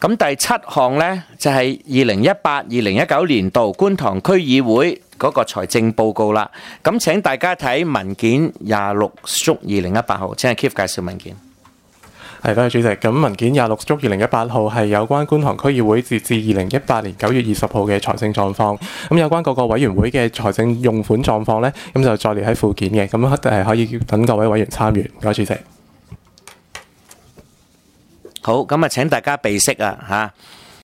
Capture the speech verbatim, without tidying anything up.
咁第七項呢，就係二零一八、二零一九年度觀塘區議會嗰個財政報告啦。咁請大家睇文件廿六/二零一八號，請阿 Keith 介紹文件。 係，多謝主席。咁文件廿六/二零一八號係有關觀塘區議會截至二零一八年九月二十號嘅財政狀況。咁有關各個委員會嘅財政用款狀況呢，咁就再列喺附件嘅。咁誒可以等各位委員參閱。唔該，主席。 好，咁啊請大家備悉啊嚇。